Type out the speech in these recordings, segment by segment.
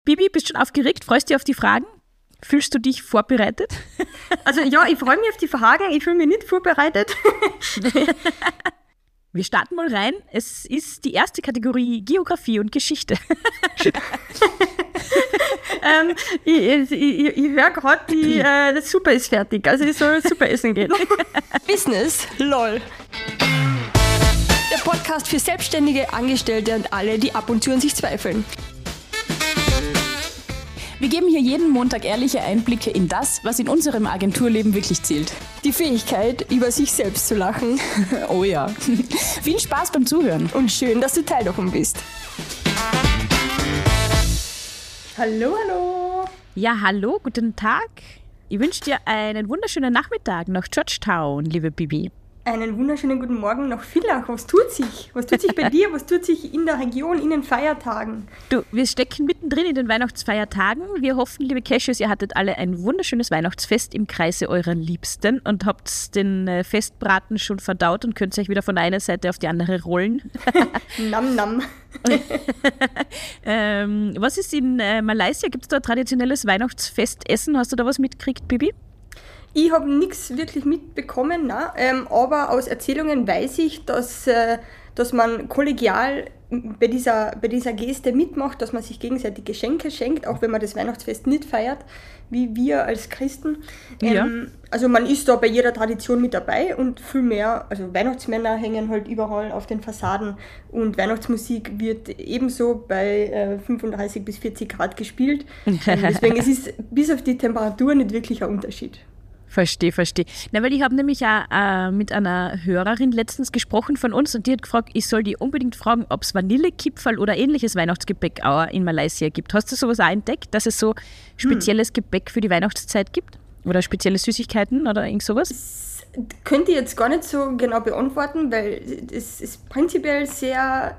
Bibi, bist du schon aufgeregt? Freust du dich auf die Fragen? Fühlst du dich vorbereitet? Also ja, ich freue mich auf die Fragen, ich fühle mich nicht vorbereitet. Wir starten mal rein. Es ist die erste Kategorie Geografie und Geschichte. Ich höre gerade, das Suppe ist fertig, also ich soll Suppe essen gehen. Business, lol. Der Podcast für Selbstständige, Angestellte und alle, die ab und zu an sich zweifeln. Wir geben hier jeden Montag ehrliche Einblicke in das, was in unserem Agenturleben wirklich zählt. Die Fähigkeit, über sich selbst zu lachen. Oh ja. Viel Spaß beim Zuhören. Und schön, dass du Teil davon bist. Hallo, hallo. Ja, hallo, guten Tag. Ich wünsche dir einen wunderschönen Nachmittag nach Georgetown, liebe Bibi. Einen wunderschönen guten Morgen nach Villach. Was tut sich? Was tut sich bei dir? Was tut sich in der Region, in den Feiertagen? Du, wir stecken mittendrin in den Weihnachtsfeiertagen. Wir hoffen, liebe Cashews, ihr hattet alle ein wunderschönes Weihnachtsfest im Kreise eurer Liebsten und habt den Festbraten schon verdaut und könnt euch wieder von der einen Seite auf die andere rollen. Nam, nam. Was ist in Malaysia? Gibt es da traditionelles Weihnachtsfestessen? Hast du da was mitgekriegt, Bibi? Ich habe nichts wirklich mitbekommen, nein, aber aus Erzählungen weiß ich, dass man kollegial bei dieser Geste mitmacht, dass man sich gegenseitig Geschenke schenkt, auch wenn man das Weihnachtsfest nicht feiert, wie wir als Christen. Ja. Also man ist da bei jeder Tradition mit dabei und viel mehr, also Weihnachtsmänner hängen halt überall auf den Fassaden und Weihnachtsmusik wird ebenso bei 35 bis 40 Grad gespielt. Deswegen es ist bis auf die Temperatur nicht wirklich ein Unterschied. Verstehe. Na, weil ich habe nämlich auch mit einer Hörerin letztens gesprochen von uns und die hat gefragt, ich soll die unbedingt fragen, ob es Vanillekipferl oder ähnliches Weihnachtsgebäck auch in Malaysia gibt. Hast du sowas auch entdeckt, dass es so spezielles Gebäck für die Weihnachtszeit gibt? Oder spezielle Süßigkeiten oder irgend sowas? Das könnte ich jetzt gar nicht so genau beantworten, weil es ist prinzipiell sehr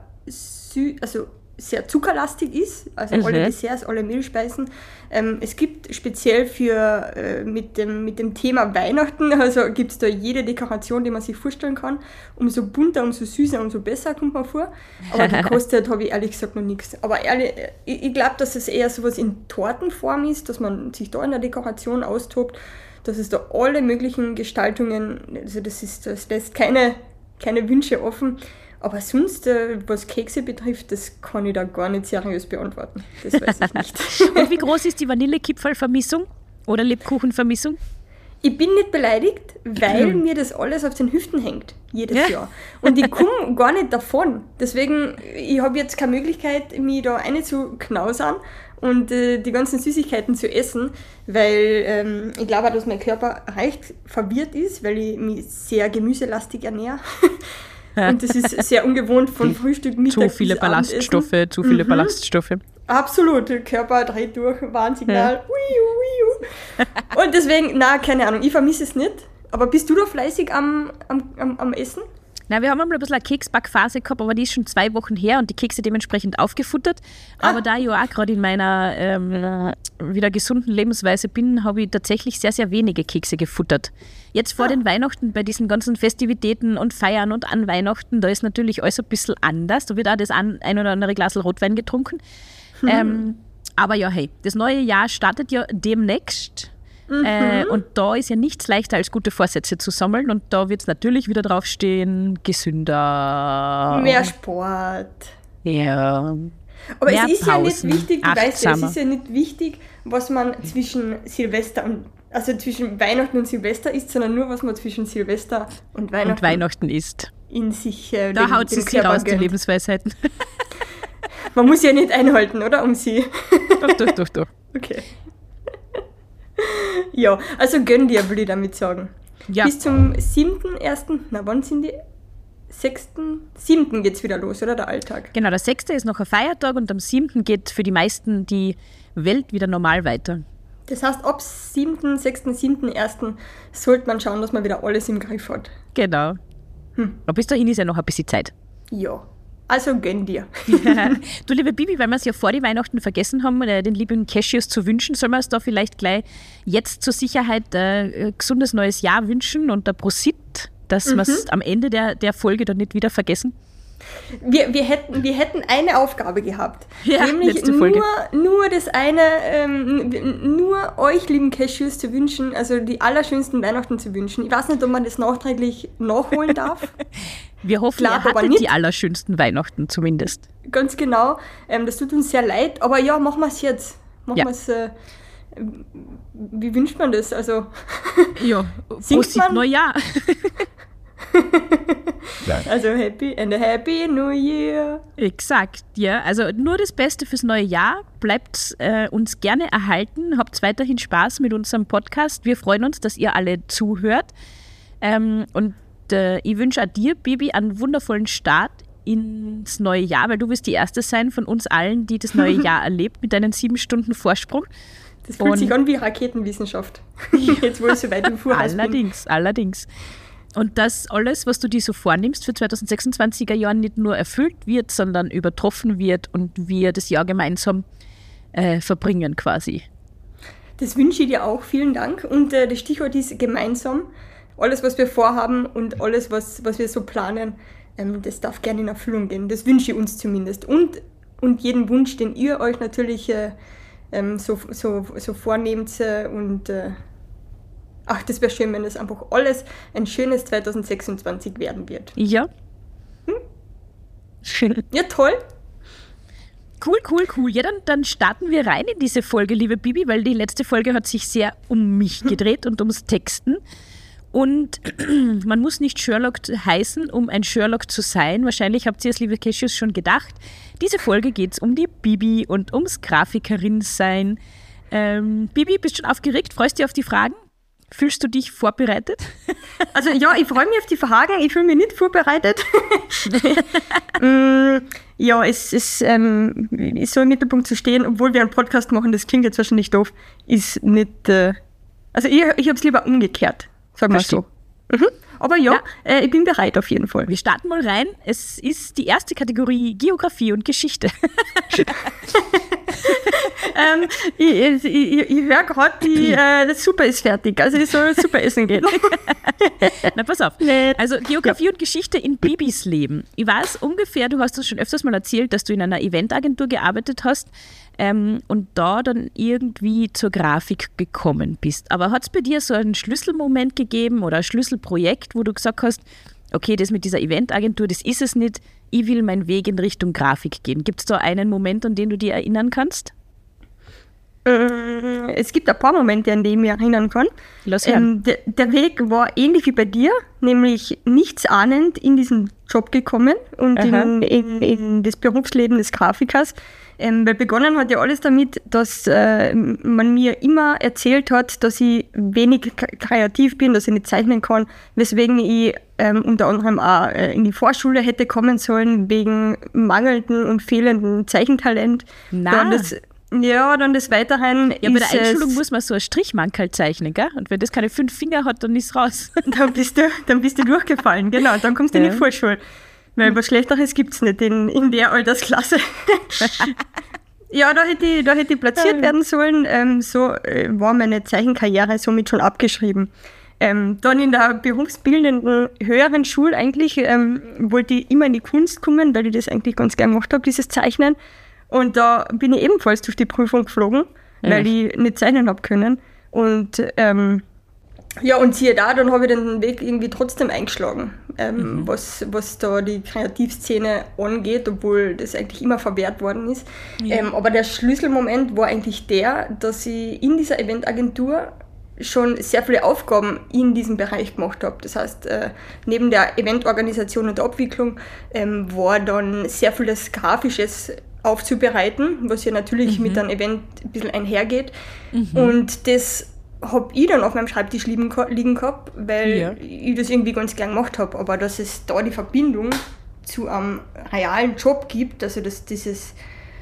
sehr zuckerlastig ist, also alle Desserts, alle Mehlspeisen. Es gibt speziell mit dem Thema Weihnachten, also gibt es da jede Dekoration, die man sich vorstellen kann. Umso bunter, umso süßer, umso besser kommt man vor. Aber gekostet habe ich ehrlich gesagt noch nichts. Aber ich glaube, dass es eher sowas in Tortenform ist, dass man sich da in der Dekoration austobt, dass es da alle möglichen Gestaltungen, also das lässt keine Wünsche offen. Aber sonst, was Kekse betrifft, das kann ich da gar nicht seriös beantworten. Das weiß ich nicht. Und wie groß ist die Vanillekipferl-Vermissung oder Lebkuchenvermissung? Ich bin nicht beleidigt, weil mir das alles auf den Hüften hängt, jedes Jahr. Und ich komme gar nicht davon. Deswegen, ich habe jetzt keine Möglichkeit, mich da reinzuknausern und die ganzen Süßigkeiten zu essen, weil ich glaube auch, dass mein Körper recht verwirrt ist, weil ich mich sehr gemüselastig ernähre. Und das ist sehr ungewohnt von Frühstück, Mittag zu viele Ballaststoffe. Absolut, der Körper dreht durch, Warnsignal. Ja. Und deswegen, keine Ahnung, ich vermisse es nicht. Aber bist du da fleißig am Essen? Na, wir haben einmal ein bisschen eine Keksbackphase gehabt, aber die ist schon 2 Wochen her und die Kekse dementsprechend aufgefuttert. Aber da ich auch gerade in meiner wieder gesunden Lebensweise bin, habe ich tatsächlich sehr, sehr wenige Kekse gefuttert. Jetzt vor den Weihnachten, bei diesen ganzen Festivitäten und Feiern und an Weihnachten, da ist natürlich alles ein bisschen anders. Da wird auch das ein oder andere Glas Rotwein getrunken. Aber ja, hey, das neue Jahr startet ja demnächst. Und da ist ja nichts leichter als gute Vorsätze zu sammeln und da wird es natürlich wieder draufstehen, gesünder. Mehr Sport. Ja. Aber mehr es ist Pausen, ja nicht wichtig, du weißt ja, es achtsamer. ist ja nicht wichtig, was man zwischen zwischen Weihnachten und Silvester isst, sondern nur, was man zwischen Silvester und Weihnachten isst. In sich Da haut sie sich raus, die Lebensweisheiten. Man muss ja nicht einhalten, oder? Um sie. Doch. Okay. Ja, also gönn dir, will ich damit sagen. Ja. Bis zum 7.1., wann sind die? 7. geht's wieder los, oder? Der Alltag. Genau, der 6. ist noch ein Feiertag und am 7. geht für die meisten die Welt wieder normal weiter. Das heißt, ab 7., 6., 7., 1. sollte man schauen, dass man wieder alles im Griff hat. Genau. Aber bis dahin ist ja noch ein bisschen Zeit. Ja, also gönn dir. Du, liebe Bibi, weil wir es ja vor die Weihnachten vergessen haben, den lieben Cashews zu wünschen, sollen wir es da vielleicht gleich jetzt zur Sicherheit ein gesundes neues Jahr wünschen und der Prosit, dass wir es am Ende der Folge dann nicht wieder vergessen? Wir hätten eine Aufgabe gehabt. Ja, nämlich letzte Folge. nur das eine, nur euch, lieben Cashews, zu wünschen, also die allerschönsten Weihnachten zu wünschen. Ich weiß nicht, ob man das nachträglich nachholen darf. Wir hoffen, Klar, ihr aber hattet nicht. die allerschönsten Weihnachten zumindest. Ganz genau. Das tut uns sehr leid, aber ja, machen wir es jetzt. Ja. Wie wünscht man das? Also, Ja, Singt Prost man? Neujahr. also happy New Year. Exakt, ja. Also nur das Beste fürs neue Jahr. Bleibt uns gerne erhalten. Habt weiterhin Spaß mit unserem Podcast. Wir freuen uns, dass ihr alle zuhört. Und ich wünsche auch dir, Bibi, einen wundervollen Start ins neue Jahr, weil du wirst die Erste sein von uns allen, die das neue Jahr erlebt mit deinen 7 Stunden Vorsprung. Das fühlt sich an wie Raketenwissenschaft. Jetzt, wo ich so weit im Voraus bin. Allerdings. Und dass alles, was du dir so vornimmst für 2026er Jahren, nicht nur erfüllt wird, sondern übertroffen wird und wir das Jahr gemeinsam verbringen quasi. Das wünsche ich dir auch. Vielen Dank. Und das Stichwort ist gemeinsam. Alles, was wir vorhaben und alles, was wir so planen, das darf gerne in Erfüllung gehen. Das wünsche ich uns zumindest. Und jeden Wunsch, den ihr euch natürlich so vornehmt. Das wäre schön, wenn das einfach alles ein schönes 2026 werden wird. Ja. Schön. Ja, toll. Cool. Ja, dann starten wir rein in diese Folge, liebe Bibi, weil die letzte Folge hat sich sehr um mich gedreht und ums Texten. Und man muss nicht Sherlock heißen, um ein Sherlock zu sein. Wahrscheinlich habt ihr es, liebe Cashews, schon gedacht. Diese Folge geht es um die Bibi und ums Grafikerin-Sein. Bibi, bist du schon aufgeregt? Freust du dich auf die Fragen? Fühlst du dich vorbereitet? Also ja, ich freue mich auf die Fragen. Ich fühle mich nicht vorbereitet. Ja, es ist so im Mittelpunkt zu stehen, obwohl wir einen Podcast machen, das klingt jetzt wahrscheinlich doof, ist nicht... Also ich habe es lieber umgekehrt, sagen wir so. Aber ja, ich bin bereit auf jeden Fall. Wir starten mal rein. Es ist die erste Kategorie Geografie und Geschichte. Ich höre gerade, das Suppe ist fertig. Also ich soll Suppe essen gehen. Na, pass auf. Also Geografie und Geschichte in Bibis Leben. Ich weiß ungefähr, du hast das schon öfters mal erzählt, dass du in einer Eventagentur gearbeitet hast und da dann irgendwie zur Grafik gekommen bist. Aber hat es bei dir so einen Schlüsselmoment gegeben oder ein Schlüsselprojekt, wo du gesagt hast, okay, das mit dieser Eventagentur, das ist es nicht, ich will meinen Weg in Richtung Grafik gehen. Gibt es da einen Moment, an den du dir erinnern kannst? Es gibt ein paar Momente, an die ich mich erinnern kann. Lass hören. Der Weg war ähnlich wie bei dir, nämlich nichtsahnend in diesen Job gekommen und in das Berufsleben des Grafikers. Weil begonnen hat ja alles damit, dass man mir immer erzählt hat, dass ich wenig kreativ bin, dass ich nicht zeichnen kann, weswegen ich unter anderem auch in die Vorschule hätte kommen sollen, wegen mangelnden und fehlenden Zeichentalent. Dann das Weiterhin. Ja, bei der Einschulung muss man so einen Strichmankerl zeichnen, gell? Und wenn das keine 5 Finger hat, dann ist es raus. Dann bist du durchgefallen, genau. Dann kommst du in die Vorschule. Weil was Schlechteres gibt es nicht in der Altersklasse. Ja, da hätte ich platziert werden sollen. So war meine Zeichenkarriere somit schon abgeschrieben. Dann in der berufsbildenden höheren Schule eigentlich wollte ich immer in die Kunst kommen, weil ich das eigentlich ganz gern gemacht habe, dieses Zeichnen. Und da bin ich ebenfalls durch die Prüfung geflogen, weil ich nicht zeichnen habe können. Und und siehe da, dann habe ich den Weg irgendwie trotzdem eingeschlagen, was da die Kreativszene angeht, obwohl das eigentlich immer verwehrt worden ist. Ja. Aber der Schlüsselmoment war eigentlich der, dass ich in dieser Eventagentur schon sehr viele Aufgaben in diesem Bereich gemacht habe. Das heißt, neben der Eventorganisation und der Abwicklung war dann sehr viel das Grafisches aufzubereiten, was ja natürlich mit einem Event ein bisschen einhergeht. Und das habe ich dann auf meinem Schreibtisch liegen gehabt, weil ich das irgendwie ganz gern gemacht habe. Aber dass es da die Verbindung zu einem realen Job gibt, also dass dieses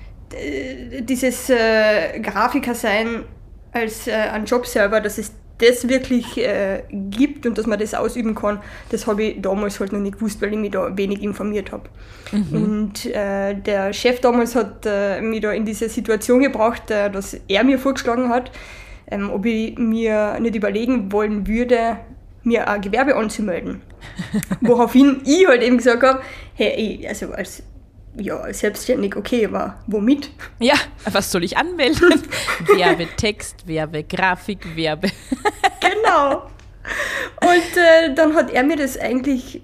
Grafiker-Sein als ein Job selber, dass es das wirklich gibt und dass man das ausüben kann, das habe ich damals halt noch nicht gewusst, weil ich mich da wenig informiert habe. Und der Chef damals hat mich da in diese Situation gebracht, dass er mir vorgeschlagen hat, ob ich mir nicht überlegen wollen würde, mir ein Gewerbe anzumelden. Woraufhin ich halt eben gesagt habe, hey, also als selbstständig, okay, aber womit? Ja, was soll ich anmelden? Werbtext, Werbegrafik, Werbe. Genau. Und dann hat er mir das eigentlich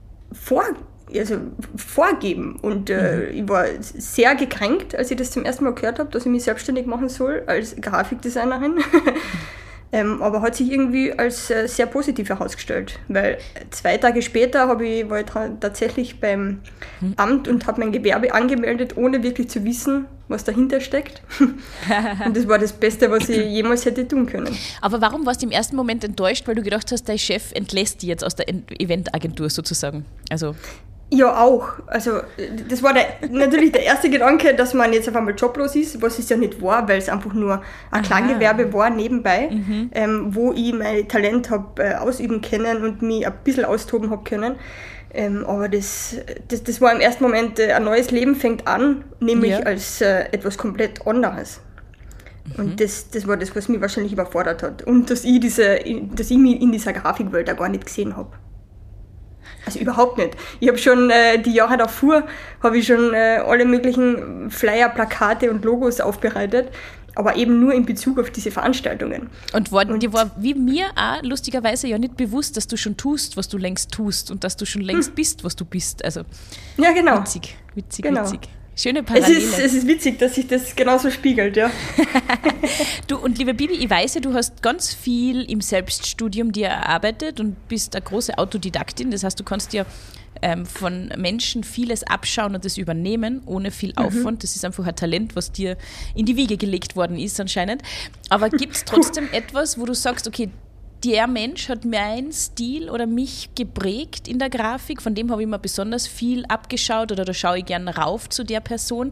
vorgeben. Und ich war sehr gekränkt, als ich das zum ersten Mal gehört habe, dass ich mich selbstständig machen soll als Grafikdesignerin. Aber hat sich irgendwie als sehr positiv herausgestellt, weil 2 Tage später war ich tatsächlich beim Amt und habe mein Gewerbe angemeldet, ohne wirklich zu wissen, was dahinter steckt. Und das war das Beste, was ich jemals hätte tun können. Aber warum warst du im ersten Moment enttäuscht, weil du gedacht hast, dein Chef entlässt dich jetzt aus der Eventagentur sozusagen? Also ja, auch. Also das war natürlich der erste Gedanke, dass man jetzt auf einmal joblos ist, was es ja nicht war, weil es einfach nur ein Klanggewerbe war nebenbei, wo ich mein Talent habe ausüben können und mich ein bisschen austoben habe können. Aber das war im ersten Moment, ein neues Leben fängt an, nämlich als etwas komplett anderes. Und das war das, was mich wahrscheinlich überfordert hat. Und dass ich mich in dieser Grafikwelt auch gar nicht gesehen habe. Also überhaupt nicht. Ich habe schon die Jahre davor alle möglichen Flyer, Plakate und Logos aufbereitet, aber eben nur in Bezug auf diese Veranstaltungen. Und dir war wie mir auch lustigerweise ja nicht bewusst, dass du schon tust, was du längst tust und dass du schon längst bist, was du bist. Also ja, genau. Witzig. Schöne Parallele. Es ist witzig, dass sich das genauso spiegelt, ja. Du, und liebe Bibi, ich weiß ja, du hast ganz viel im Selbststudium dir erarbeitet und bist eine große Autodidaktin. Das heißt, du kannst dir von Menschen vieles abschauen und das übernehmen, ohne viel Aufwand. Das ist einfach ein Talent, was dir in die Wiege gelegt worden ist anscheinend. Aber gibt es trotzdem etwas, wo du sagst, okay, der Mensch hat meinen Stil oder mich geprägt in der Grafik, von dem habe ich mir besonders viel abgeschaut oder da schaue ich gerne rauf zu der Person.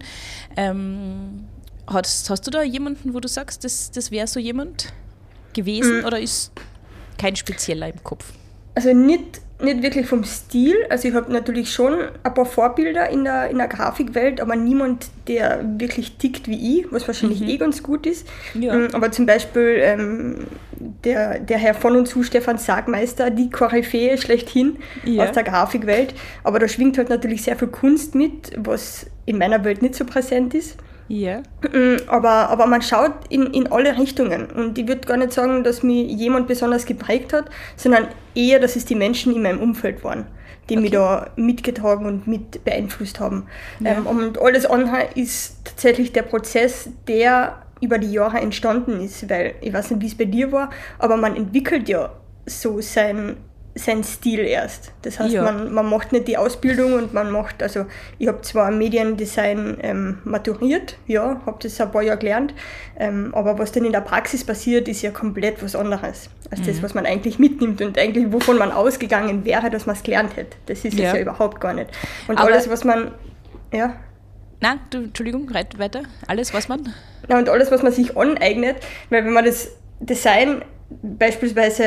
Hast du da jemanden, wo du sagst, das wäre so jemand gewesen oder ist kein spezieller im Kopf? Also nicht wirklich vom Stil, also ich habe natürlich schon ein paar Vorbilder in der Grafikwelt, aber niemand, der wirklich tickt wie ich, was wahrscheinlich ganz gut ist. Ja. Aber zum Beispiel der Herr von und zu Stefan Sagmeister, die Koryphäe schlechthin aus der Grafikwelt, aber da schwingt halt natürlich sehr viel Kunst mit, was in meiner Welt nicht so präsent ist. Ja. Aber man schaut in alle Richtungen und ich würde gar nicht sagen, dass mich jemand besonders geprägt hat, sondern eher, dass es die Menschen in meinem Umfeld waren, die mich da mitgetragen und mit beeinflusst haben. Ja. Und alles andere ist tatsächlich der Prozess, der über die Jahre entstanden ist, weil ich weiß nicht, wie es bei dir war, aber man entwickelt ja so sein Stil erst. Das heißt, man macht nicht die Ausbildung und ich habe zwar Mediendesign maturiert, habe das ein paar Jahre gelernt, aber was dann in der Praxis passiert, ist ja komplett was anderes als das, was man eigentlich mitnimmt und eigentlich wovon man ausgegangen wäre, dass man es gelernt hätte. Das ist es ja überhaupt gar nicht. Und aber alles, was man... Ja. Nein, Entschuldigung, reit weiter. Alles, was man... Und alles, was man sich aneignet, weil wenn man das Design... Beispielsweise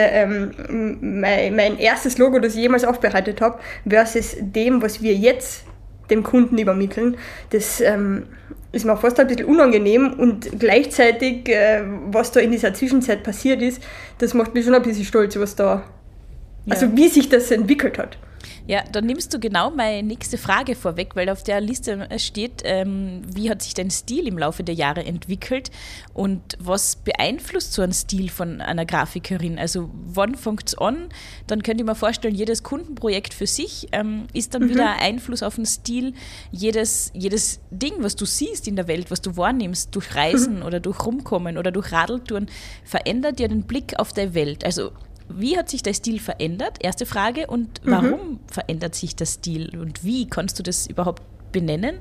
mein erstes Logo, das ich jemals aufbereitet habe, versus dem, was wir jetzt dem Kunden übermitteln, das ist mir fast ein bisschen unangenehm und gleichzeitig, was da in dieser Zwischenzeit passiert ist, das macht mich schon ein bisschen stolz, also wie sich das entwickelt hat. Ja, dann nimmst du genau meine nächste Frage vorweg, weil auf der Liste steht, wie hat sich dein Stil im Laufe der Jahre entwickelt und was beeinflusst so ein Stil von einer Grafikerin? Also wann fängt es an? Dann könnt ihr mir vorstellen, jedes Kundenprojekt für sich ist dann wieder ein Einfluss auf den Stil. Jedes Ding, was du siehst in der Welt, was du wahrnimmst, durch Reisen oder durch Rumkommen oder durch Radeltouren, verändert ja den Blick auf die Welt. Also wie hat sich der Stil verändert? Erste Frage. Und warum verändert sich der Stil? Und wie kannst du das überhaupt benennen?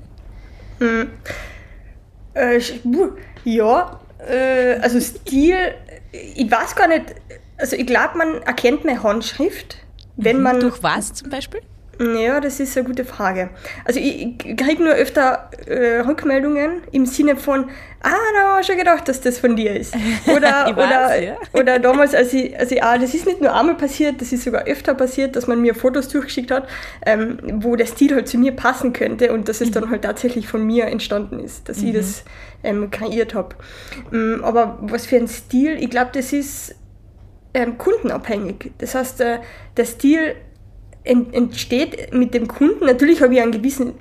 Also Stil, ich weiß gar nicht, also ich glaube, man erkennt meine Handschrift, wenn man... Durch was zum Beispiel? Ja, das ist eine gute Frage. Also ich kriege nur öfter Rückmeldungen im Sinne von, da habe ich schon gedacht, dass das von dir ist. Oder damals, das ist nicht nur einmal passiert, das ist sogar öfter passiert, dass man mir Fotos durchgeschickt hat, wo der Stil halt zu mir passen könnte und dass es dann halt tatsächlich von mir entstanden ist, dass ich das kreiert habe. Aber was für ein Stil, ich glaube, das ist kundenabhängig. Das heißt, der Stil entsteht mit dem Kunden. Natürlich habe ich einen gewissen,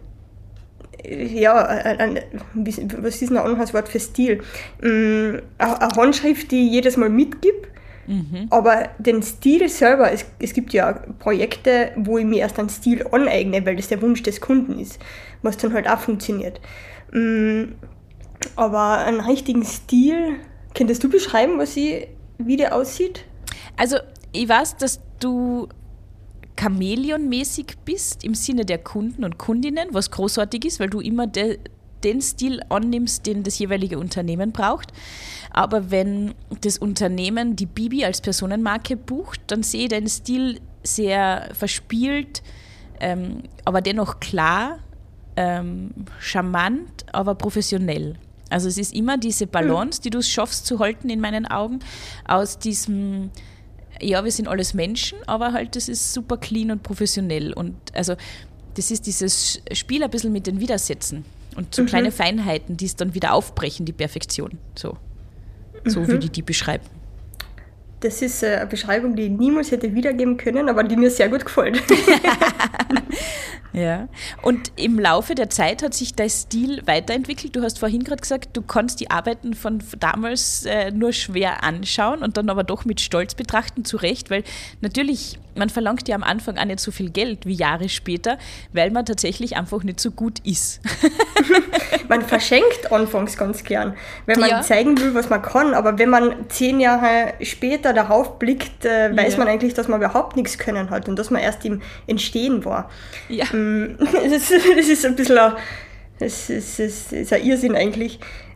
was ist ein anderes Wort für Stil? Eine Handschrift, die ich jedes Mal mitgebe. Aber den Stil selber, es gibt ja Projekte, wo ich mir erst einen Stil aneigne, weil das der Wunsch des Kunden ist, was dann halt auch funktioniert. Aber einen richtigen Stil, könntest du beschreiben, wie der aussieht? Also ich weiß, dass du Chamäleon-mäßig bist im Sinne der Kunden und Kundinnen, was großartig ist, weil du immer den Stil annimmst, den das jeweilige Unternehmen braucht. Aber wenn das Unternehmen die Bibi als Personenmarke bucht, dann sehe ich den Stil sehr verspielt, aber dennoch klar, charmant, aber professionell. Also es ist immer diese Balance, die du schaffst zu halten in meinen Augen, aus diesem, ja, wir sind alles Menschen, aber halt das ist super clean und professionell. Und also das ist dieses Spiel ein bisschen mit den Widersätzen und so kleine Feinheiten, die es dann wieder aufbrechen, die Perfektion. So würde ich die beschreiben. Das ist eine Beschreibung, die ich niemals hätte wiedergeben können, aber die mir sehr gut gefällt. Ja. Und im Laufe der Zeit hat sich dein Stil weiterentwickelt. Du hast vorhin gerade gesagt, du kannst die Arbeiten von damals nur schwer anschauen und dann aber doch mit Stolz betrachten, zu Recht, weil natürlich, man verlangt ja am Anfang auch nicht so viel Geld wie Jahre später, weil man tatsächlich einfach nicht so gut ist. Man verschenkt anfangs ganz gern, wenn man zeigen will, was man kann, aber wenn man 10 Jahre später darauf blickt, weiß man eigentlich, dass man überhaupt nichts können hat und dass man erst im Entstehen war. Ja. Das ist ein bisschen das ist ein Irrsinn eigentlich.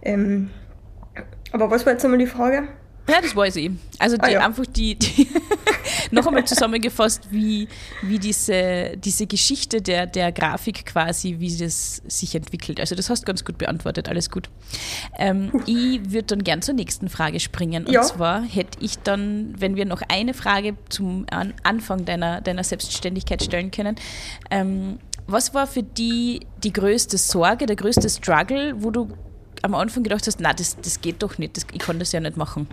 Aber was war jetzt einmal die Frage? Ja, das weiß ich. Also einfach die noch einmal zusammengefasst, wie diese Geschichte der Grafik quasi, wie das sich entwickelt. Also das hast du ganz gut beantwortet, alles gut. Ich würde dann gern zur nächsten Frage springen. Und zwar hätte ich dann, wenn wir noch eine Frage zum Anfang deiner Selbstständigkeit stellen können, was war für die größte Sorge, der größte Struggle, wo du am Anfang gedacht hast, nein, das geht doch nicht, ich kann das ja nicht machen?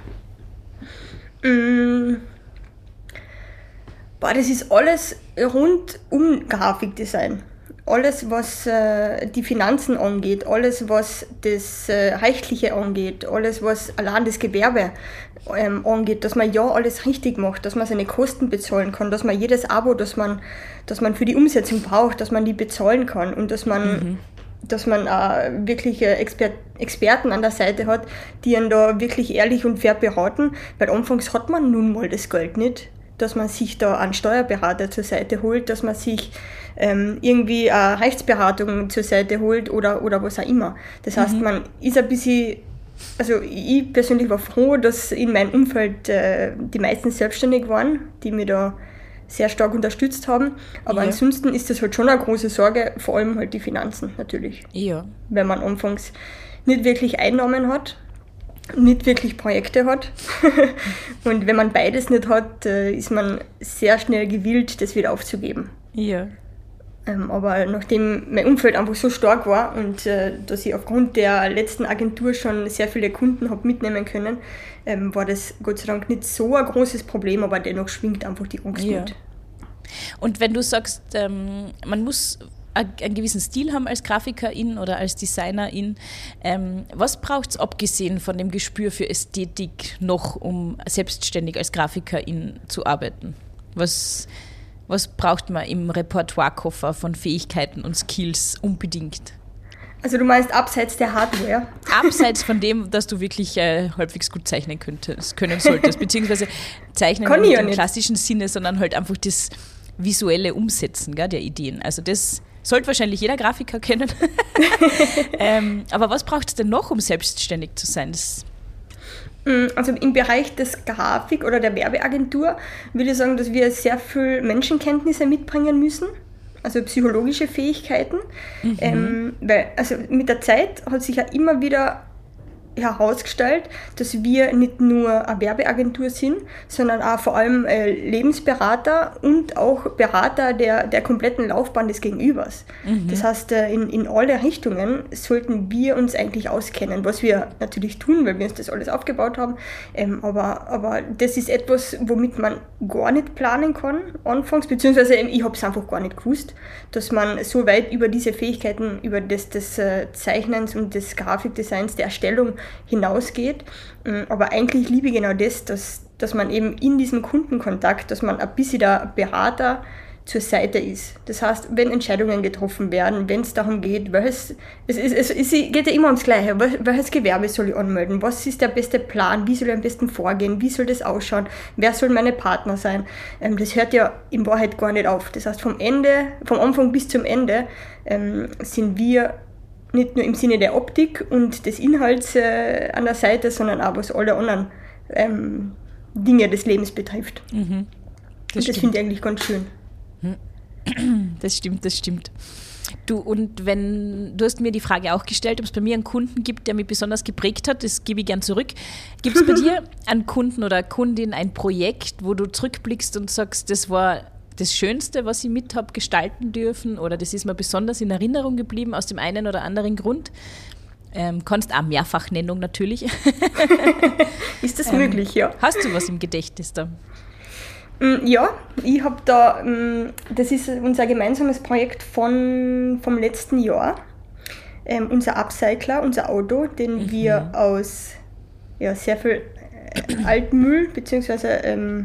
Das ist alles rund um Grafikdesign. Alles, was die Finanzen angeht, alles, was das Rechtliche angeht, alles, was allein das Gewerbe angeht, dass man alles richtig macht, dass man seine Kosten bezahlen kann, dass man jedes Abo, das man für die Umsetzung braucht, dass man die bezahlen kann und dass man wirklich Experten an der Seite hat, die einen da wirklich ehrlich und fair beraten, weil anfangs hat man nun mal das Geld nicht, dass man sich da einen Steuerberater zur Seite holt, dass man sich irgendwie eine Rechtsberatung zur Seite holt oder was auch immer. Das heißt, man ist ein bisschen, also ich persönlich war froh, dass in meinem Umfeld die meisten selbstständig waren, die mir da sehr stark unterstützt haben. Aber ansonsten ist das halt schon eine große Sorge, vor allem halt die Finanzen natürlich. Ja. Weil man anfangs nicht wirklich Einnahmen hat, nicht wirklich Projekte hat. Und wenn man beides nicht hat, ist man sehr schnell gewillt, das wieder aufzugeben. Ja. Aber nachdem mein Umfeld einfach so stark war und dass ich aufgrund der letzten Agentur schon sehr viele Kunden habe mitnehmen können, war das Gott sei Dank nicht so ein großes Problem, aber dennoch schwingt einfach die Angst mit. Und wenn du sagst, man muss einen gewissen Stil haben als Grafikerin oder als Designerin, was braucht es abgesehen von dem Gespür für Ästhetik noch, um selbstständig als Grafikerin zu arbeiten? Was braucht man im Repertoirekoffer von Fähigkeiten und Skills unbedingt? Also du meinst abseits der Hardware? Abseits von dem, dass du wirklich halbwegs gut zeichnen können solltest, beziehungsweise zeichnen kann nicht im klassischen Sinne, sondern halt einfach das visuelle Umsetzen, gell, der Ideen. Also das sollte wahrscheinlich jeder Grafiker kennen. Aber was braucht es denn noch, um selbstständig zu sein? Also im Bereich des Grafik- oder der Werbeagentur würde ich sagen, dass wir sehr viel Menschenkenntnisse mitbringen müssen, also psychologische Fähigkeiten. Weil also mit der Zeit hat sich ja immer wieder herausgestellt, dass wir nicht nur eine Werbeagentur sind, sondern auch vor allem Lebensberater und auch Berater der kompletten Laufbahn des Gegenübers. Das heißt, in alle Richtungen sollten wir uns eigentlich auskennen, was wir natürlich tun, weil wir uns das alles aufgebaut haben. Aber das ist etwas, womit man gar nicht planen kann anfangs, beziehungsweise ich habe es einfach gar nicht gewusst, dass man so weit über diese Fähigkeiten, über des Zeichnens und des Grafikdesigns, der Erstellung hinausgeht. Aber eigentlich liebe ich genau das, dass man eben in diesem Kundenkontakt, dass man ein bisschen der Berater zur Seite ist. Das heißt, wenn Entscheidungen getroffen werden, wenn es darum geht, es geht ja immer ums Gleiche, welches Gewerbe soll ich anmelden, was ist der beste Plan, wie soll ich am besten vorgehen, wie soll das ausschauen, wer soll meine Partner sein, das hört ja in Wahrheit gar nicht auf. Das heißt, vom Anfang bis zum Ende sind wir nicht nur im Sinne der Optik und des Inhalts an der Seite, sondern auch was alle anderen Dinge des Lebens betrifft. Das finde ich eigentlich ganz schön. Das stimmt. Du hast mir die Frage auch gestellt, ob es bei mir einen Kunden gibt, der mich besonders geprägt hat, das gebe ich gern zurück. Gibt es bei dir einen Kunden oder eine Kundin, ein Projekt, wo du zurückblickst und sagst, das war das Schönste, was ich mit habe gestalten dürfen, oder das ist mir besonders in Erinnerung geblieben aus dem einen oder anderen Grund? Kannst auch Mehrfachnennung natürlich. Ist das möglich, ja. Hast du was im Gedächtnis da? Ja, ich habe da, das ist unser gemeinsames Projekt vom letzten Jahr, unser Upcycler, unser Auto, den wir aus sehr viel Altmüll bzw.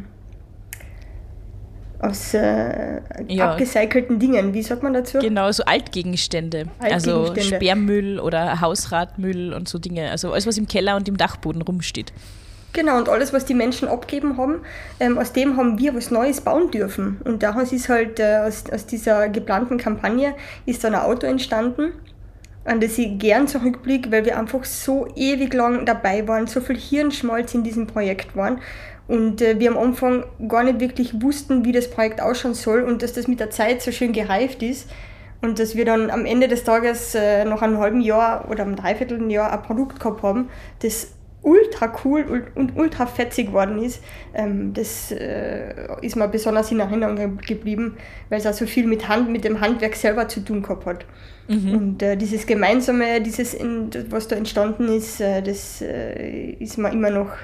aus abgecycelten Dingen, wie sagt man dazu? Genau, so Altgegenstände. Also Sperrmüll oder Hausratmüll und so Dinge. Also alles, was im Keller und im Dachboden rumsteht. Genau, und alles, was die Menschen abgeben haben, aus dem haben wir was Neues bauen dürfen. Und daraus ist halt, aus dieser geplanten Kampagne, ist dann ein Auto entstanden, an das ich gern zurückblicke, weil wir einfach so ewig lang dabei waren, so viel Hirnschmalz in diesem Projekt waren. Und wir am Anfang gar nicht wirklich wussten, wie das Projekt ausschauen soll und dass das mit der Zeit so schön gereift ist. Und dass wir dann am Ende des Tages nach einem halben Jahr oder einem Dreivierteljahr ein Produkt gehabt haben, das ultra cool und ultra fetzig geworden ist. Das ist mir besonders in Erinnerung geblieben, weil es auch so viel mit dem Handwerk selber zu tun gehabt hat. Und dieses Gemeinsame, was da entstanden ist, das ist mir immer noch...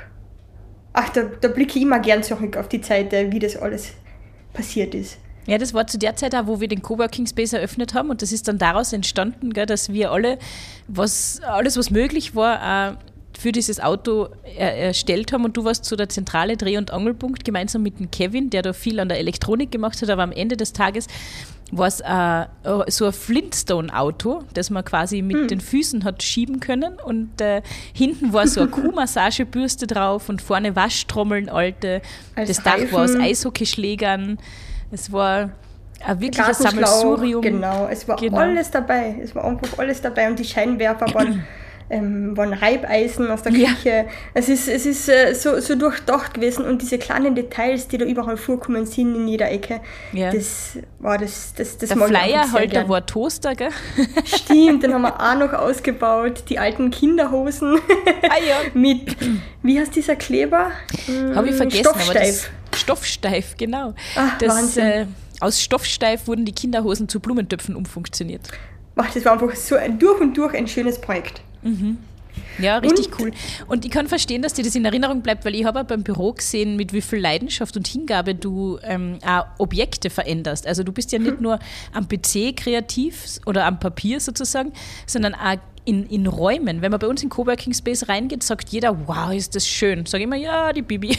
da blicke ich immer gern zurück auf die Zeit, wie das alles passiert ist. Ja, das war zu der Zeit auch, wo wir den Coworking Space eröffnet haben, und das ist dann daraus entstanden, gell, dass wir alles, was möglich war, für dieses Auto erstellt haben, und du warst so der zentrale Dreh- und Angelpunkt, gemeinsam mit dem Kevin, der da viel an der Elektronik gemacht hat, aber am Ende des Tages war es so ein Flintstone-Auto, das man quasi mit den Füßen hat schieben können, und hinten war so eine Kuhmassagebürste drauf und vorne Waschtrommeln, alte, das Dach war aus Eishockeyschlägern, es war ein wirkliches Sammelsurium. Genau, es war alles dabei, es war einfach alles dabei, und die Scheinwerfer waren Reibeisen aus der Küche. Ja. Es ist so durchdacht gewesen, und diese kleinen Details, die da überall vorkommen sind, in jeder Ecke, das war das der Flyerhalter war Toaster, gell? Stimmt, den haben wir auch noch ausgebaut. Die alten Kinderhosen mit, wie heißt dieser Kleber? Habe ich vergessen. Stoffsteif. Aber Stoffsteif, genau. Ach, aus Stoffsteif wurden die Kinderhosen zu Blumentöpfen umfunktioniert. Das war einfach so durch und durch ein schönes Projekt. Ja, richtig cool. Und ich kann verstehen, dass dir das in Erinnerung bleibt, weil ich habe auch beim Büro gesehen, mit wie viel Leidenschaft und Hingabe du auch Objekte veränderst. Also du bist ja nicht nur am PC kreativ oder am Papier sozusagen, sondern auch in Räumen. Wenn man bei uns in Coworking Space reingeht, sagt jeder, wow, ist das schön. Sag ich immer, ja, die Bibi.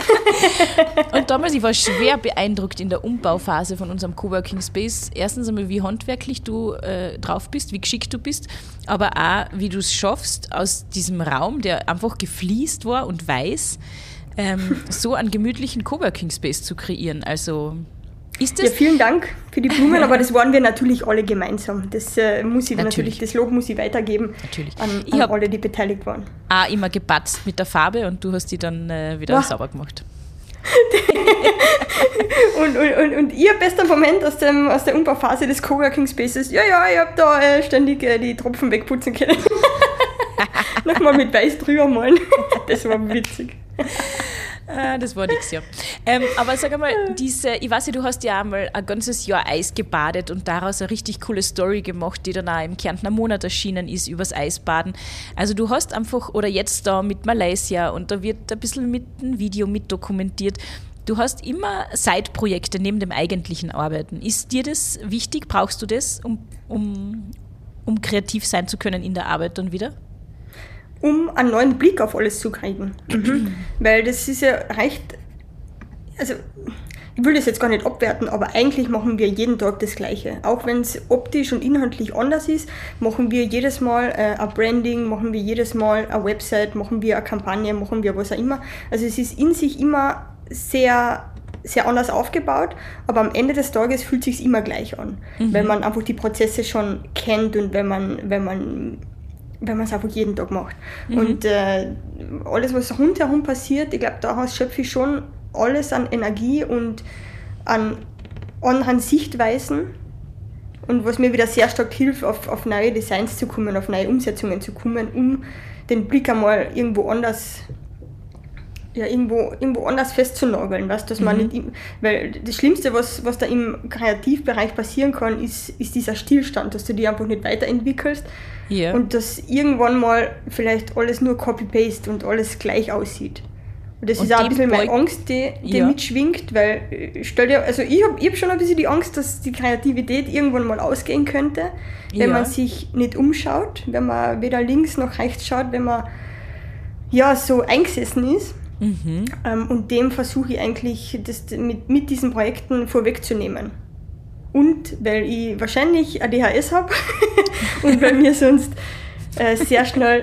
Und damals, ich war schwer beeindruckt in der Umbauphase von unserem Coworking Space. Erstens einmal, wie handwerklich du drauf bist, wie geschickt du bist, aber auch, wie du es schaffst, aus diesem Raum, der einfach gefliest war und weiß, so einen gemütlichen Coworking Space zu kreieren. Also ist das? Ja, vielen Dank für die Blumen, aber das waren wir natürlich alle gemeinsam. Das muss ich natürlich, das Lob muss ich weitergeben an alle, die beteiligt waren. Auch immer gepatzt mit der Farbe, und du hast die dann wieder sauber gemacht. und ihr bester Moment aus der Umbauphase des Coworking Spaces, ich habe da ständig die Tropfen wegputzen können. Nochmal mit Weiß drüber malen. Das war witzig. Das war nix, ja. Aber sag einmal, ich weiß ja, du hast ja einmal ein ganzes Jahr Eis gebadet und daraus eine richtig coole Story gemacht, die dann auch im Kärntner Monat erschienen ist, übers Eisbaden. Also du hast einfach, oder jetzt da mit Malaysia und da wird ein bisschen mit einem Video mit dokumentiert. Du hast immer Side-Projekte neben dem eigentlichen Arbeiten. Ist dir das wichtig? Brauchst du das, um kreativ sein zu können in der Arbeit dann wieder? Um einen neuen Blick auf alles zu kriegen. Weil das ist ja recht, also ich will das jetzt gar nicht abwerten, aber eigentlich machen wir jeden Tag das Gleiche. Auch wenn es optisch und inhaltlich anders ist, machen wir jedes Mal ein Branding, machen wir jedes Mal eine Website, machen wir eine Kampagne, machen wir was auch immer. Also es ist in sich immer sehr, sehr anders aufgebaut, aber am Ende des Tages fühlt es sich immer gleich an, weil man einfach die Prozesse schon kennt und wenn man es einfach jeden Tag macht. Und alles, was rundherum passiert, ich glaube, daraus schöpfe ich schon alles an Energie und an anderen Sichtweisen und was mir wieder sehr stark hilft, auf neue Designs zu kommen, auf neue Umsetzungen zu kommen, um den Blick einmal irgendwo anders festzunageln, weißt, dass man nicht, weil das Schlimmste, was da im Kreativbereich passieren kann, ist dieser Stillstand, dass du dich einfach nicht weiterentwickelst und dass irgendwann mal vielleicht alles nur Copy-Paste und alles gleich aussieht. Und das ist auch ein bisschen meine Angst, die mitschwingt, weil ich hab schon ein bisschen die Angst, dass die Kreativität irgendwann mal ausgehen könnte, wenn man sich nicht umschaut, wenn man weder links noch rechts schaut, wenn man so eingesessen ist. Und dem versuche ich eigentlich, das mit diesen Projekten vorwegzunehmen. Und weil ich wahrscheinlich ADHS habe und weil mir sonst sehr schnell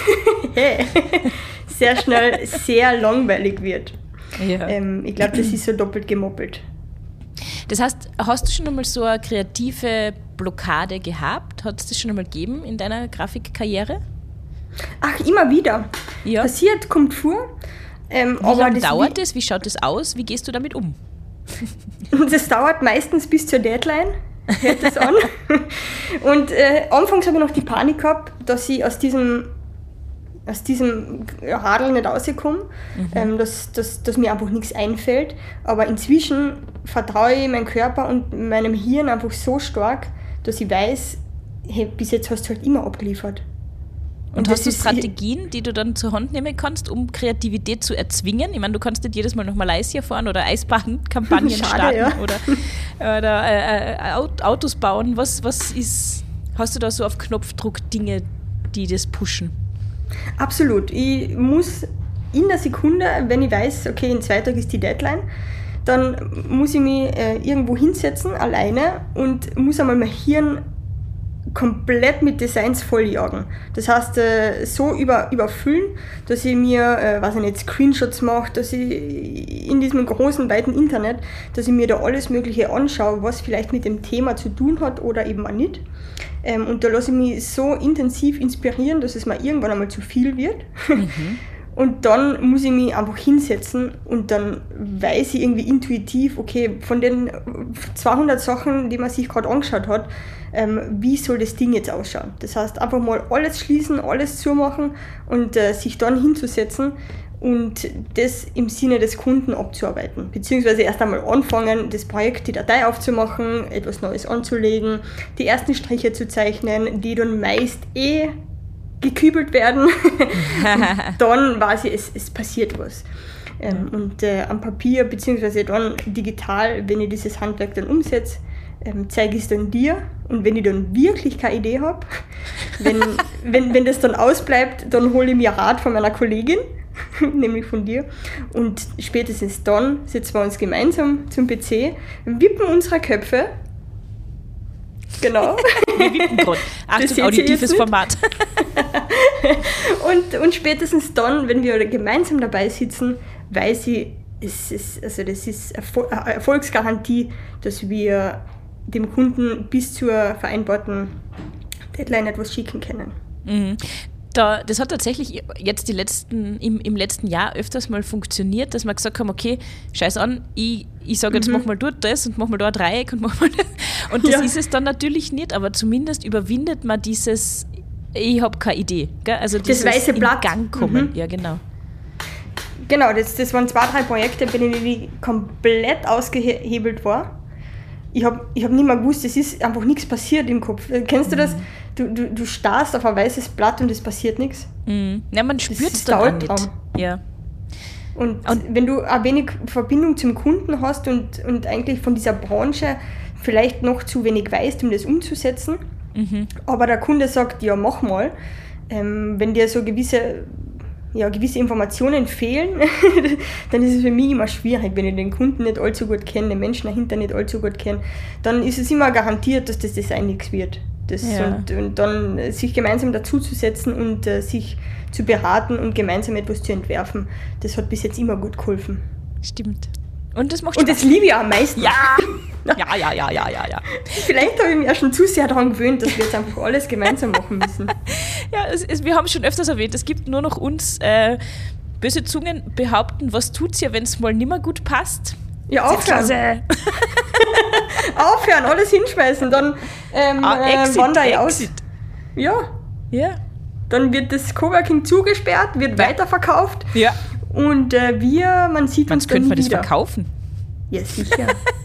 sehr langweilig wird. Ja. Ich glaube, das ist so doppelt gemoppelt. Das heißt, hast du schon einmal so eine kreative Blockade gehabt? Hat es das schon einmal gegeben in deiner Grafikkarriere? Ach, immer wieder. Ja. Passiert, kommt vor. Wie lange dauert das? Wie schaut das aus? Wie gehst du damit um? Das dauert meistens bis zur Deadline, hält das an. Und anfangs habe ich noch die Panik gehabt, dass ich aus diesem Radl nicht rauskomme, dass mir einfach nichts einfällt. Aber inzwischen vertraue ich meinem Körper und meinem Hirn einfach so stark, dass ich weiß, hey, bis jetzt hast du halt immer abgeliefert. Und hast du Strategien, die du dann zur Hand nehmen kannst, um Kreativität zu erzwingen? Ich meine, du kannst nicht jedes Mal nach Malaysia fahren oder Eisbaden-Kampagnen starten oder Autos bauen. Was hast du da so auf Knopfdruck Dinge, die das pushen? Absolut. Ich muss in der Sekunde, wenn ich weiß, okay, in 2 Tagen ist die Deadline, dann muss ich mich irgendwo hinsetzen, alleine, und muss einmal mein Hirn komplett mit Designs volljagen. Das heißt, so überfüllen, dass ich mir, Screenshots mache, dass ich in diesem großen, weiten Internet, dass ich mir da alles Mögliche anschaue, was vielleicht mit dem Thema zu tun hat oder eben auch nicht. Und da lasse ich mich so intensiv inspirieren, dass es mir irgendwann einmal zu viel wird. Und dann muss ich mich einfach hinsetzen und dann weiß ich irgendwie intuitiv, okay, von den 200 Sachen, die man sich gerade angeschaut hat, wie soll das Ding jetzt ausschauen. Das heißt, einfach mal alles schließen, alles zumachen und sich dann hinzusetzen und das im Sinne des Kunden abzuarbeiten. Beziehungsweise erst einmal anfangen, das Projekt, die Datei aufzumachen, etwas Neues anzulegen, die ersten Striche zu zeichnen, die dann meist gekübelt werden. Dann weiß ich, es passiert was. Und am Papier, beziehungsweise dann digital, wenn ich dieses Handwerk dann umsetze, zeige ich es dann dir. Und wenn ich dann wirklich keine Idee habe, wenn das dann ausbleibt, dann hole ich mir Rat von meiner Kollegin, nämlich von dir. Und spätestens dann setzen wir uns gemeinsam zum PC, wippen unsere Köpfe. Genau. Wir wippen gerade. Achtung, auditives Format. und spätestens dann, wenn wir gemeinsam dabei sitzen, weiß ich, das ist eine Erfolgsgarantie, dass wir dem Kunden bis zur vereinbarten Deadline etwas schicken können. Mhm. Das hat tatsächlich jetzt im letzten Jahr öfters mal funktioniert, dass wir gesagt haben, okay, scheiß an, ich sage jetzt, mach mal dort das und mach mal da ein Dreieck und mach mal das. Und das ist es dann natürlich nicht, aber zumindest überwindet man dieses, Ich habe keine Idee. Gell? Also das weiße Blatt. In Gang kommen, ja genau. Genau, das waren 2, 3 Projekte, bei denen ich komplett ausgehebelt war. Ich hab nicht mehr gewusst, es ist einfach nichts passiert im Kopf. Kennst du das? Du starrst auf ein weißes Blatt und es passiert nichts. Ja, man spürt es dann auch nicht. Ja. Und wenn du ein wenig Verbindung zum Kunden hast und eigentlich von dieser Branche vielleicht noch zu wenig weißt, um das umzusetzen, aber der Kunde sagt, ja, mach mal, wenn dir so gewisse Informationen fehlen, dann ist es für mich immer schwierig, wenn ich den Kunden nicht allzu gut kenne, den Menschen dahinter nicht allzu gut kenne, dann ist es immer garantiert, dass das Design nichts wird. Und dann sich gemeinsam dazuzusetzen und sich zu beraten und gemeinsam etwas zu entwerfen, das hat bis jetzt immer gut geholfen. Stimmt. Und das macht Spaß. Und das liebe ich am meisten. Ja. Vielleicht habe ich mich ja schon zu sehr daran gewöhnt, dass wir jetzt einfach alles gemeinsam machen müssen. Ja, wir haben es schon öfters erwähnt, es gibt nur noch uns, böse Zungen behaupten, was tut's ja, wenn es mal nicht mehr gut passt? Ja, aufhören. Aufhören, alles hinschmeißen, dann wandere ich aus. Ja. Dann wird das Coworking zugesperrt, wird weiterverkauft. Ja. Und man sieht uns dann nie wieder. Könnte man das verkaufen? Ja, sicher.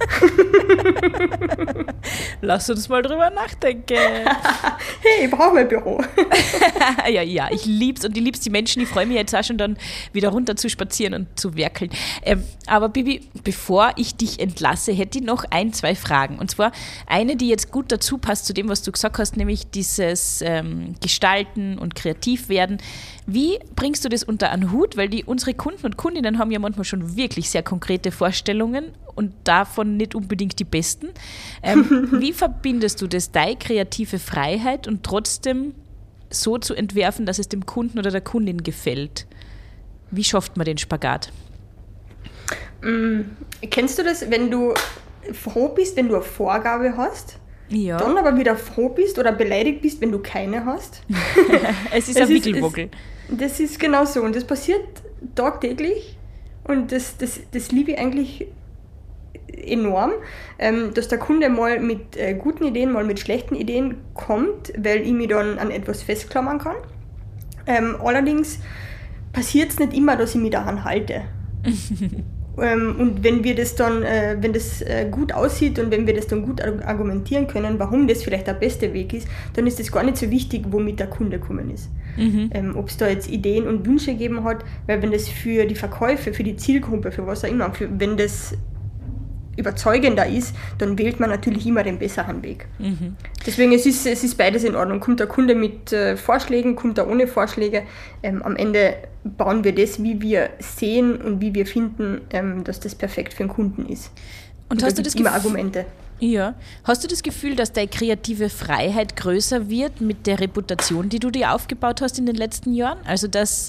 Lass uns mal drüber nachdenken. Hey, ich brauche mein Büro. Ja, ich lieb's und ich lieb's die Menschen. Ich freue mich jetzt auch schon dann wieder runter zu spazieren und zu werkeln. Aber Bibi, bevor ich dich entlasse, hätte ich noch 1, 2 Fragen. Und zwar eine, die jetzt gut dazu passt zu dem, was du gesagt hast, nämlich dieses Gestalten und kreativ werden. Wie bringst du das unter einen Hut? Weil unsere Kunden und Kundinnen haben ja manchmal schon wirklich sehr konkrete Vorstellungen und davon nicht unbedingt die besten. Wie verbindest du das, deine kreative Freiheit und trotzdem so zu entwerfen, dass es dem Kunden oder der Kundin gefällt? Wie schafft man den Spagat? Kennst du das, wenn du froh bist, wenn du eine Vorgabe hast? Ja. Dann aber wieder froh bist oder beleidigt bist, wenn du keine hast? Es ist ein Wickelwuckel. Das ist genau so und das passiert tagtäglich und das liebe ich eigentlich enorm, dass der Kunde mal mit guten Ideen, mal mit schlechten Ideen kommt, weil ich mich dann an etwas festklammern kann. Allerdings passiert es nicht immer, dass ich mich daran halte. Und wenn wir das dann, wenn das gut aussieht und wenn wir das dann gut argumentieren können, warum das vielleicht der beste Weg ist, dann ist es gar nicht so wichtig, womit der Kunde gekommen ist. Ob es da jetzt Ideen und Wünsche gegeben hat, weil wenn das für die Verkäufe, für die Zielgruppe, für was auch immer, wenn das überzeugender ist, dann wählt man natürlich immer den besseren Weg. Deswegen es ist beides in Ordnung. Kommt der Kunde mit Vorschlägen, kommt er ohne Vorschläge. Am Ende bauen wir das, wie wir sehen und wie wir finden, dass das perfekt für den Kunden ist. Und hast du das immer Argumente. Ja. Hast du das Gefühl, dass deine kreative Freiheit größer wird mit der Reputation, die du dir aufgebaut hast in den letzten Jahren? Also dass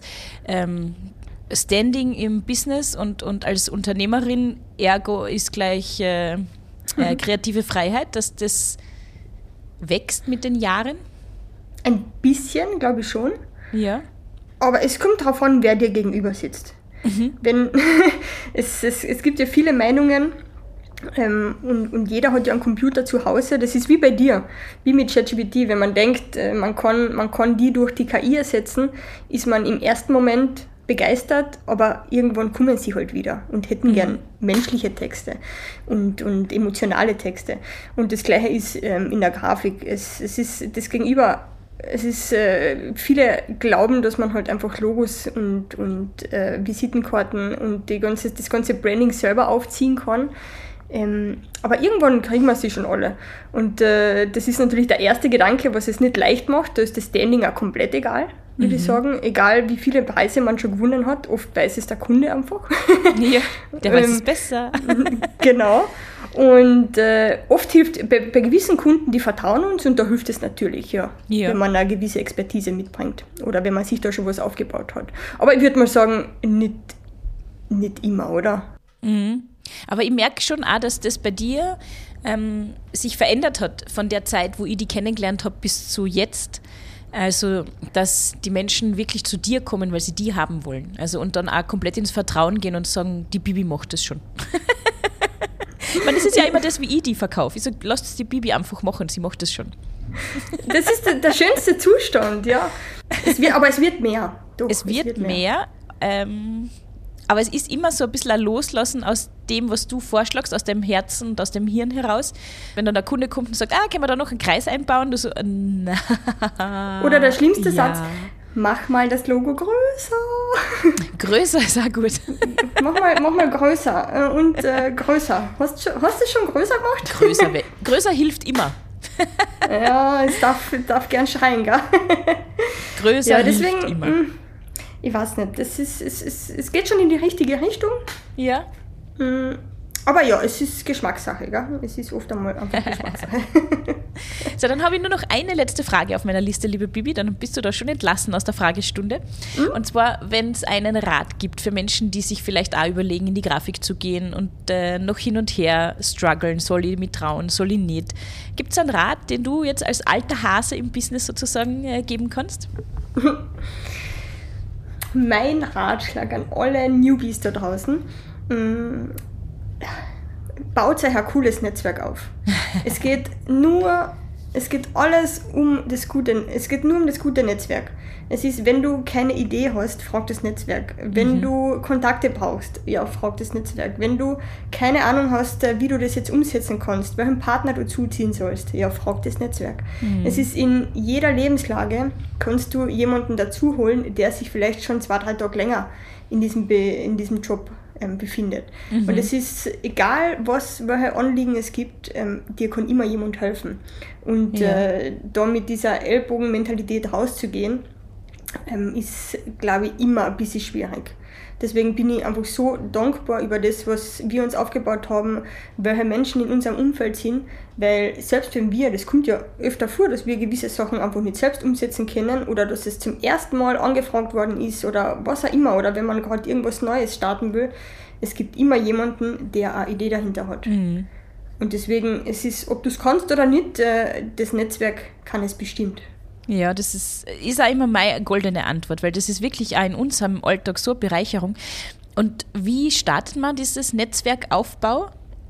Standing im Business und als Unternehmerin, ergo ist gleich kreative Freiheit, dass das wächst mit den Jahren? Ein bisschen, glaube ich schon. Ja. Aber es kommt darauf an, wer dir gegenüber sitzt. Wenn es gibt ja viele Meinungen und jeder hat ja einen Computer zu Hause. Das ist wie bei dir, wie mit ChatGPT. Wenn man denkt, man kann die durch die KI ersetzen, ist man im ersten Moment begeistert, aber irgendwann kommen sie halt wieder und hätten gern menschliche Texte und emotionale Texte. Und das Gleiche ist in der Grafik. Es ist das Gegenüber. Viele glauben, dass man halt einfach Logos und Visitenkarten und das ganze Branding selber aufziehen kann. Aber irgendwann kriegen wir sie schon alle. Und das ist natürlich der erste Gedanke, was es nicht leicht macht. Da ist das Standing auch komplett egal, würde ich sagen. Egal, wie viele Preise man schon gewonnen hat. Oft weiß es der Kunde einfach. Ja, der weiß es besser. Genau. Und oft hilft, bei gewissen Kunden, die vertrauen uns und da hilft es natürlich, ja, wenn man eine gewisse Expertise mitbringt oder wenn man sich da schon was aufgebaut hat. Aber ich würde mal sagen, nicht immer, oder? Aber ich merke schon auch, dass das bei dir sich verändert hat von der Zeit, wo ich die kennengelernt habe, bis zu jetzt. Also, dass die Menschen wirklich zu dir kommen, weil sie die haben wollen. Also und dann auch komplett ins Vertrauen gehen und sagen, die Bibi macht das schon. Ich meine, das ist ja immer das, wie ich die verkaufe. Ich sage, lasst es die Bibi einfach machen, sie macht das schon. Das ist der schönste Zustand, ja. Aber es wird mehr. Doch, es wird mehr. Aber es ist immer so ein bisschen ein Loslassen aus dem, was du vorschlagst, aus dem Herzen und aus dem Hirn heraus. Wenn dann der Kunde kommt und sagt, können wir da noch einen Kreis einbauen? Du so, na. Oder der schlimmste Satz, mach mal das Logo größer. Größer ist auch gut. Mach mal größer und größer. Hast du es schon größer gemacht? Größer hilft immer. Ja, es darf gern schreien, gell? Größer hilft immer. Ich weiß nicht, es geht schon in die richtige Richtung. Ja. Aber ja, es ist Geschmackssache, gell? Es ist oft einmal einfach Geschmackssache. So, dann habe ich nur noch eine letzte Frage auf meiner Liste, liebe Bibi, dann bist du da schon entlassen aus der Fragestunde. Und zwar, wenn es einen Rat gibt für Menschen, die sich vielleicht auch überlegen, in die Grafik zu gehen und noch hin und her strugglen, soll ich mich trauen, soll ich nicht. Gibt es einen Rat, den du jetzt als alter Hase im Business sozusagen geben kannst? Mein Ratschlag an alle Newbies da draußen, baut euch ein cooles Netzwerk auf. Es geht alles um das Gute, es geht nur um das gute Netzwerk. Es ist, wenn du keine Idee hast, frag das Netzwerk. Wenn du Kontakte brauchst, ja, frag das Netzwerk. Wenn du keine Ahnung hast, wie du das jetzt umsetzen kannst, welchen Partner du zuziehen sollst, ja, frag das Netzwerk. Es ist in jeder Lebenslage, kannst du jemanden dazu holen, der sich vielleicht schon 2-3 Tage länger in diesem Job befindet. Und es ist egal, welche Anliegen es gibt, dir kann immer jemand helfen. Und da mit dieser Ellbogenmentalität rauszugehen, ist, glaube ich, immer ein bisschen schwierig. Deswegen bin ich einfach so dankbar über das, was wir uns aufgebaut haben, welche Menschen in unserem Umfeld sind, weil selbst wenn das kommt ja öfter vor, dass wir gewisse Sachen einfach nicht selbst umsetzen können oder dass es zum ersten Mal angefragt worden ist oder was auch immer, oder wenn man gerade irgendwas Neues starten will, es gibt immer jemanden, der eine Idee dahinter hat. Und deswegen, es ist, ob du es kannst oder nicht, das Netzwerk kann es bestimmt. Ja, das ist auch immer meine goldene Antwort, weil das ist wirklich auch in unserem Alltag so eine Bereicherung. Und wie startet man dieses Netzwerkaufbau?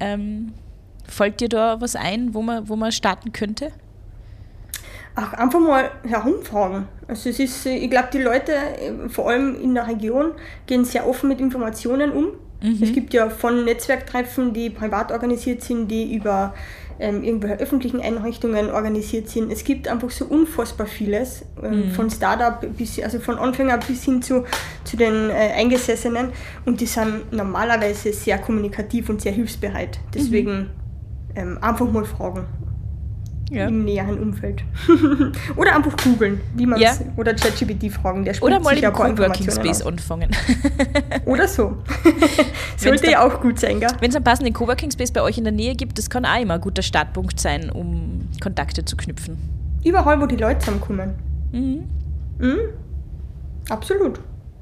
Fällt dir da was ein, wo man starten könnte? Auch einfach mal herumfragen. Also es ist, ich glaube, die Leute, vor allem in der Region, gehen sehr offen mit Informationen um. Es gibt ja von Netzwerktreffen, die privat organisiert sind, die über irgendwelche öffentlichen Einrichtungen organisiert sind. Es gibt einfach so unfassbar vieles, von Startup also von Anfänger bis hin zu den Eingesessenen, und die sind normalerweise sehr kommunikativ und sehr hilfsbereit. Deswegen einfach mal fragen. Ja. Im näheren Umfeld. Oder einfach googeln, wie man es, oder ChatGPT fragen, der spricht oder mal sicher im Coworking Space anfangen. Oder so. Sollte ja auch gut sein, gell? Wenn es einen passenden Coworking Space bei euch in der Nähe gibt, das kann auch immer ein guter Startpunkt sein, um Kontakte zu knüpfen. Überall, wo die Leute zusammenkommen. Absolut.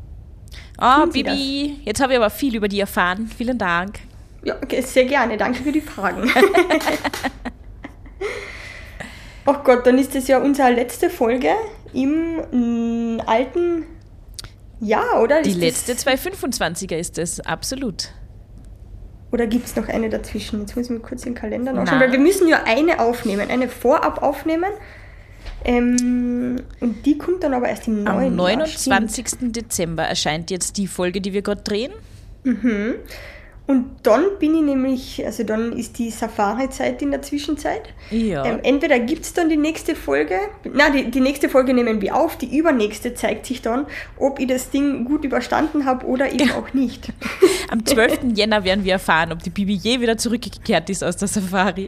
Bibi, jetzt habe ich aber viel über dich erfahren. Vielen Dank. Ja, okay, sehr gerne. Danke für die Fragen. Ach Gott, dann ist das ja unsere letzte Folge im alten Jahr, oder? Die letzte 225er ist es, absolut. Oder gibt es noch eine dazwischen? Jetzt muss ich mir kurz den Kalender nachschauen, weil wir müssen ja eine vorab aufnehmen. Und die kommt dann aber erst im neuen Am 29. Dezember erscheint jetzt die Folge, die wir gerade drehen. Und dann bin ich nämlich, also dann ist die Safari-Zeit in der Zwischenzeit. Ja. Entweder gibt es dann die nächste Folge, die nächste Folge nehmen wir auf, die übernächste zeigt sich dann, ob ich das Ding gut überstanden habe oder eben auch nicht. Am 12. Jänner werden wir erfahren, ob die Bibi je wieder zurückgekehrt ist aus der Safari.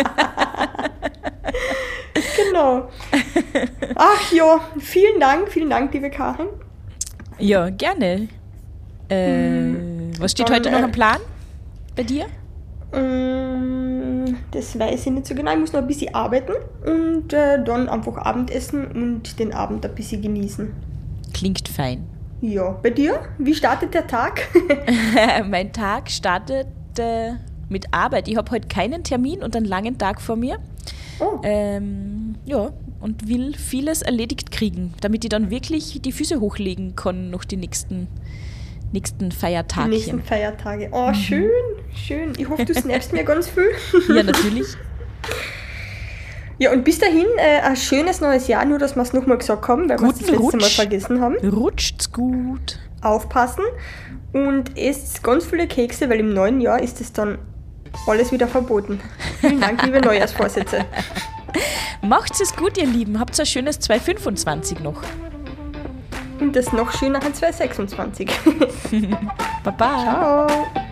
Genau. Ach ja, vielen Dank, liebe Karin. Ja, gerne. Was steht heute noch am Plan bei dir? Das weiß ich nicht so genau. Ich muss noch ein bisschen arbeiten und dann einfach Abendessen und den Abend ein bisschen genießen. Klingt fein. Ja, bei dir? Wie startet der Tag? Mein Tag startet mit Arbeit. Ich habe heute keinen Termin und einen langen Tag vor mir. Oh. Ja, und will vieles erledigt kriegen, damit ich dann wirklich die Füße hochlegen kann noch die nächsten Feiertagchen. Die nächsten Feiertage. Oh, schön. Ich hoffe, du snappst mir ganz viel. Ja, natürlich. Ja, und bis dahin ein schönes neues Jahr, nur dass wir es nochmal gesagt haben, weil wir es das letzte Mal vergessen haben. Rutscht's gut. Aufpassen und esst ganz viele Kekse, weil im neuen Jahr ist es dann alles wieder verboten. Vielen Dank, liebe Neujahrsvorsätze. Macht's es gut, ihr Lieben. Habt ein schönes 2025 noch. Und das noch schönere 2026. Baba. Ciao.